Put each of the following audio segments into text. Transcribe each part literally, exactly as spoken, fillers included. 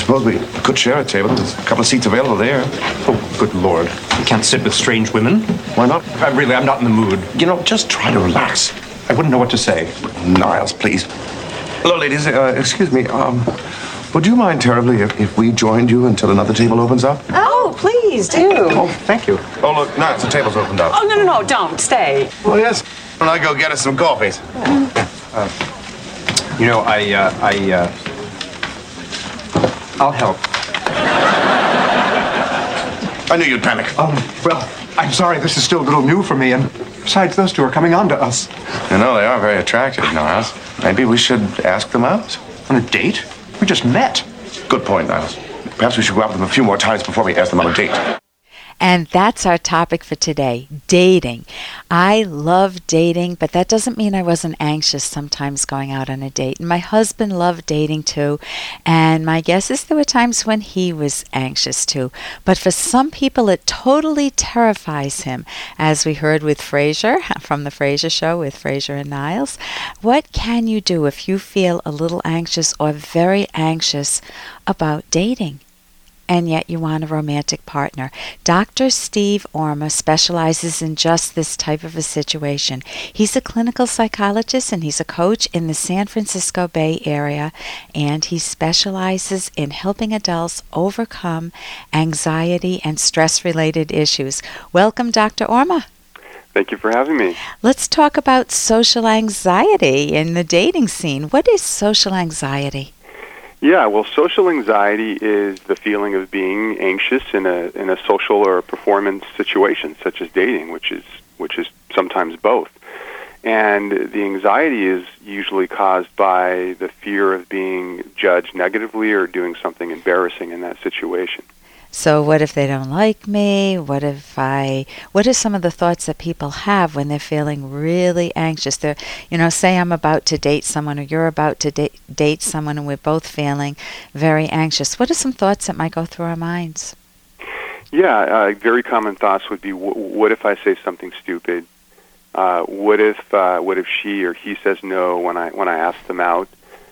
suppose we could share a table. There's a couple of seats available there. Oh, good Lord. You can't sit with strange women. Why not? I really, I'm not in the mood. You know, just try to relax. I wouldn't know what to say. Niles, please. Hello, ladies. Uh, excuse me. Um, would you mind terribly if, if we joined you until another table opens up? Oh, please do. Oh, thank you. Oh, look, Niles, the table's opened up. Oh, no, no, no, don't. Stay. Oh, yes. And I go get us some coffees. Uh, you know, I, uh, I, uh... I'll help. I knew you'd panic. Um, well, I'm sorry, this is still a little new for me, and besides, those two are coming on to us. You know, they are very attractive, Niles. Maybe we should ask them out. On a date? We just met. Good point, Niles. Perhaps we should go out with them a few more times before we ask them on a date. And that's our topic for today, dating. I love dating, but that doesn't mean I wasn't anxious sometimes going out on a date. And my husband loved dating too, and my guess is there were times when he was anxious too. But for some people, it totally terrifies him, as we heard with Frasier, from the Frasier Show with Frasier and Niles. What can you do if you feel a little anxious or very anxious about dating? And yet you want a romantic partner. Doctor Steve Orma specializes in just this type of a situation. He's a clinical psychologist and he's a coach in the San Francisco Bay Area, and he specializes in helping adults overcome anxiety and stress-related issues. Welcome, Doctor Orma. Thank you for having me. Let's talk about social anxiety in the dating scene. What is social anxiety? Yeah, well, social anxiety is the feeling of being anxious in a in a social or a performance situation, such as dating, which is which is sometimes both. And the anxiety is usually caused by the fear of being judged negatively or doing something embarrassing in that situation. So what if they don't like me? What if I, what are some of the thoughts that people have when they're feeling really anxious? They're, you know, say I'm about to date someone or you're about to date, date someone and we're both feeling very anxious. What are some thoughts that might go through our minds? Yeah, uh, very common thoughts would be, w- what if I say something stupid? Uh, what if uh, what if she or he says no when I when I ask them out?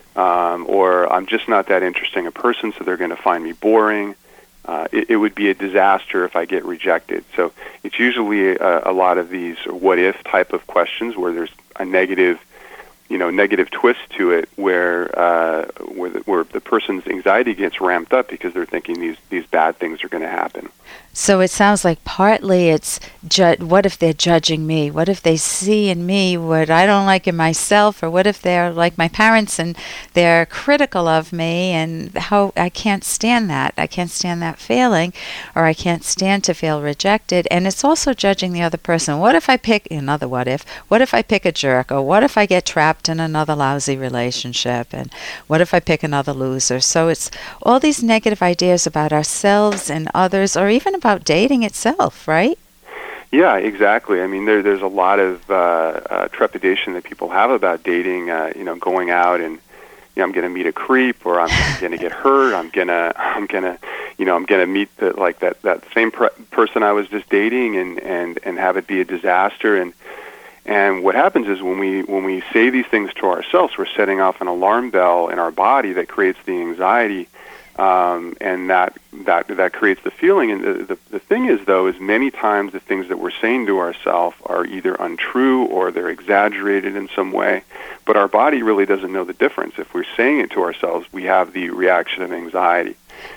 Um, or I'm just not that interesting a person, so they're going to find me boring. Uh, it, it would be a disaster if I get rejected. So it's usually a, a lot of these what-if type of questions where there's a negative, you know, negative twist to it, where uh, where, the, where the person's anxiety gets ramped up because they're thinking these these bad things are going to happen. So it sounds like partly it's, ju- what if they're judging me? What if they see in me what I don't like in myself? Or what if they're like my parents and they're critical of me, and how I can't stand that. I can't stand that feeling, or I can't stand to feel rejected. And it's also judging the other person. What if I pick, another what if, what if I pick a jerk? Or what if I get trapped in another lousy relationship? And what if I pick another loser? So it's all these negative ideas about ourselves and others, or even about dating itself, right? Yeah, exactly. I mean, there, there's a lot of uh, uh, trepidation that people have about dating. Uh, you know, going out and, you know, I'm going to meet a creep, or I'm going to get hurt. I'm gonna, I'm gonna, you know, I'm going to meet the, like that that same pre- person I was just dating, and, and, and have it be a disaster. And and what happens is when we when we say these things to ourselves, we're setting off an alarm bell in our body that creates the anxiety. Um, and that, that that creates the feeling. And the, the, the thing is, though, is many times the things that we're saying to ourselves are either untrue or they're exaggerated in some way. But our body really doesn't know the difference. If we're saying it to ourselves, we have the reaction of anxiety.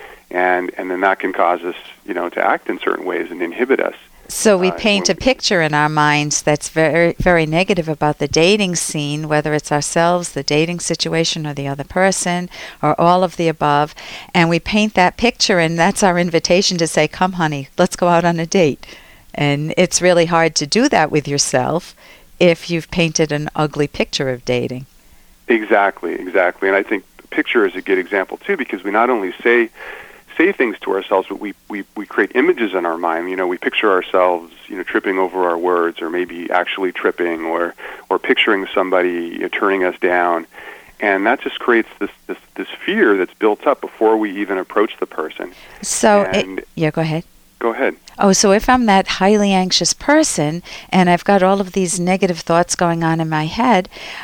And, and then that can cause us, you know, to act in certain ways and inhibit us. So we paint a picture in our minds that's very, very negative about the dating scene, whether it's ourselves, the dating situation, or the other person, or all of the above. And we paint that picture, and that's our invitation to say, come, honey, let's go out on a date. And it's really hard to do that with yourself if you've painted an ugly picture of dating. Exactly, exactly. And I think the picture is a good example, too, because we not only say say things to ourselves, but we, we, we create images in our mind. You know, we picture ourselves, you know, tripping over our words, or maybe actually tripping, or or picturing somebody, you know, turning us down. And that just creates this, this, this fear that's built up before we even approach the person. So, it, yeah, go ahead. Go ahead. Oh, so if I'm that highly anxious person, and I've got all of these negative thoughts going on in my head,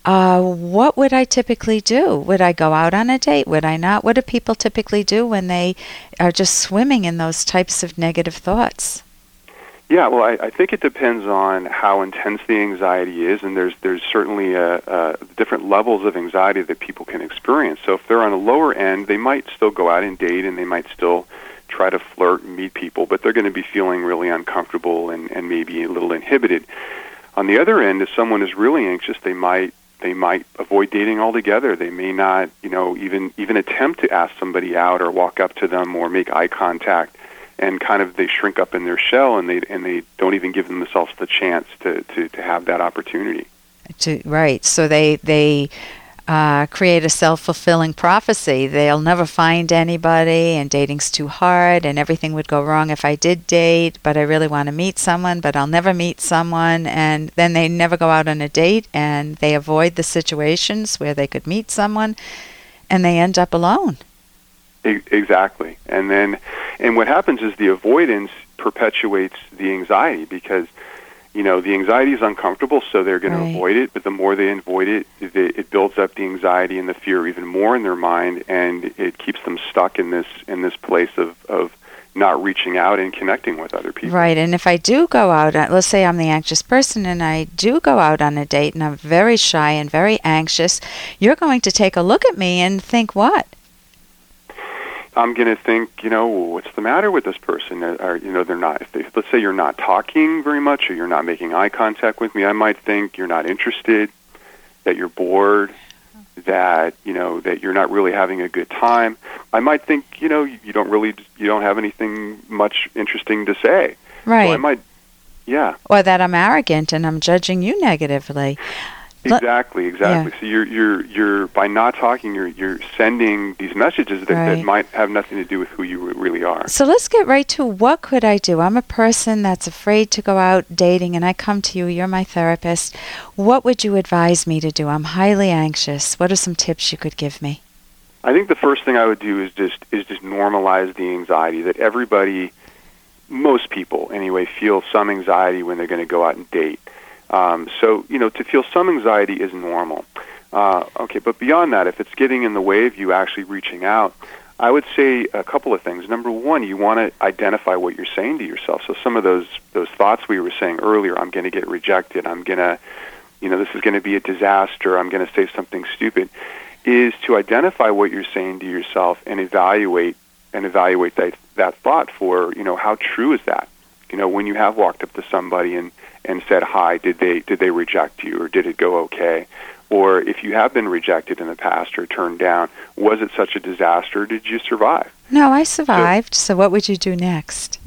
uh, what would I typically do? Would I go out on a date? Would I not? What do people typically do when they are just swimming in those types of negative thoughts? Yeah, well, I, I think it depends on how intense the anxiety is, and there's there's certainly a, a different levels of anxiety that people can experience. So if they're on a lower end, they might still go out and date, and they might still try to flirt and meet people, but they're going to be feeling really uncomfortable and, and maybe a little inhibited. On the other end, if someone is really anxious, they might they might avoid dating altogether. They may not, you know, even even attempt to ask somebody out or walk up to them or make eye contact, and kind of they shrink up in their shell and they and they don't even give themselves the chance to, to, to have that opportunity. To, right. So they they uh, create a self-fulfilling prophecy. They'll never find anybody, and dating's too hard, and everything would go wrong if I did date, but I really want to meet someone, but I'll never meet someone. And then they never go out on a date, and they avoid the situations where they could meet someone, and they end up alone. Exactly. And then, and what happens is the avoidance perpetuates the anxiety because, you know, the anxiety is uncomfortable, so they're going Right. to avoid it. But the more they avoid it, it, it builds up the anxiety and the fear even more in their mind, and it keeps them stuck in this in this place of, of not reaching out and connecting with other people. Right, and if I do go out, uh, let's say I'm the anxious person and I do go out on a date and I'm very shy and very anxious, you're going to take a look at me and think what? I'm going to think, you know, what's the matter with this person? Or, you know, they're not, if they, let's say you're not talking very much or you're not making eye contact with me, I might think you're not interested, that you're bored, that, you know, that you're not really having a good time. I might think, you know, you don't really, you don't have anything much interesting to say. Right. So I might, yeah. Or that I'm arrogant and I'm judging you negatively. Exactly, exactly. Yeah. So you're you're you're by not talking, you're you're sending these messages that, Right. that might have nothing to do with who you really are. So let's get right to what could I do? I'm a person that's afraid to go out dating, and I come to you. You're my therapist. What would you advise me to do? I'm highly anxious. What are some tips you could give me? I think the first thing I would do is just is just normalize the anxiety that everybody, most people anyway, feel some anxiety when they're going to go out and date. Um, so, you know, to feel some anxiety is normal. Uh, okay, but beyond that, if it's getting in the way of you actually reaching out, I would say a couple of things. Number one, you want to identify what you're saying to yourself. So some of those those thoughts we were saying earlier, I'm going to get rejected, I'm going to, you know, this is going to be a disaster, I'm going to say something stupid, is to identify what you're saying to yourself and evaluate and evaluate that, that thought for, you know, how true is that? You know, when you have walked up to somebody and and said hi, did they did they reject you, or did it go okay? Or if you have been rejected in the past or turned down, was it such a disaster, or did you survive? No, I survived. So, so what would you do next?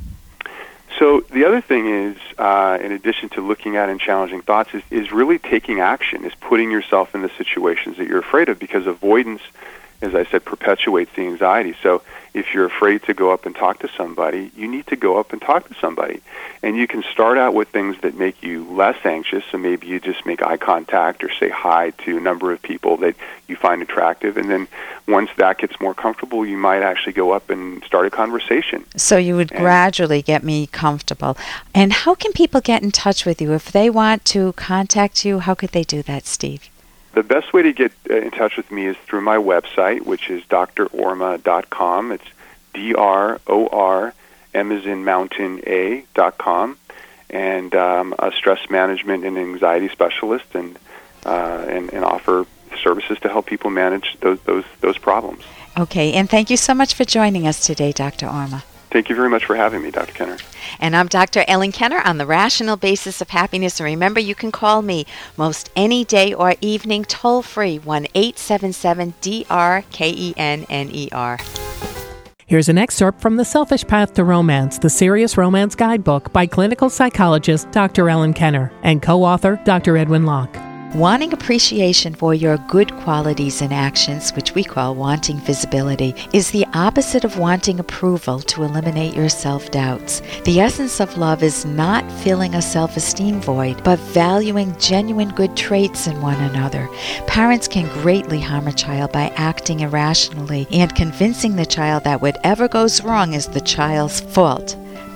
So the other thing is, uh, in addition to looking at and challenging thoughts, is, is really taking action, is putting yourself in the situations that you're afraid of, because avoidance, as I said, perpetuates the anxiety. So if you're afraid to go up and talk to somebody, you need to go up and talk to somebody. And you can start out with things that make you less anxious, so maybe you just make eye contact or say hi to a number of people that you find attractive. And then once that gets more comfortable, you might actually go up and start a conversation. So you would And- gradually get me comfortable. And how can people get in touch with you? If they want to contact you, how could they do that, Steve? The best way to get uh, in touch with me is through my website, which is d r orma dot com. It's D R O R, M as in mountain A, dot com. And um, a stress management and anxiety specialist, and, uh, and and offer services to help people manage those those those problems. Okay, and thank you so much for joining us today, Doctor Orma. Thank you very much for having me, Doctor Kenner. And I'm Doctor Ellen Kenner on the Rational Basis of Happiness. And remember, you can call me most any day or evening toll free, one eight seven seven D R K E N N E R. Here's an excerpt from The Selfish Path to Romance, the Serious Romance Guidebook by clinical psychologist Doctor Ellen Kenner and co-author Doctor Edwin Locke. Wanting appreciation for your good qualities and actions, which we call wanting visibility, is the opposite of wanting approval to eliminate your self-doubts. The essence of love is not filling a self-esteem void, but valuing genuine good traits in one another. Parents can greatly harm a child by acting irrationally and convincing the child that whatever goes wrong is the child's fault.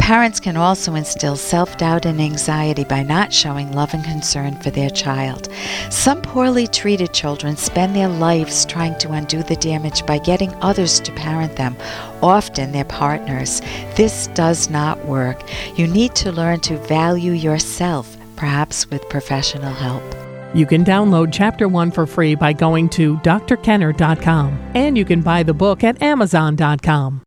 Parents can also instill self-doubt and anxiety by not showing love and concern for their child. Some poorly treated children spend their lives trying to undo the damage by getting others to parent them, often their partners. This does not work. You need to learn to value yourself, perhaps with professional help. You can download Chapter one for free by going to d r kenner dot com, and you can buy the book at amazon dot com.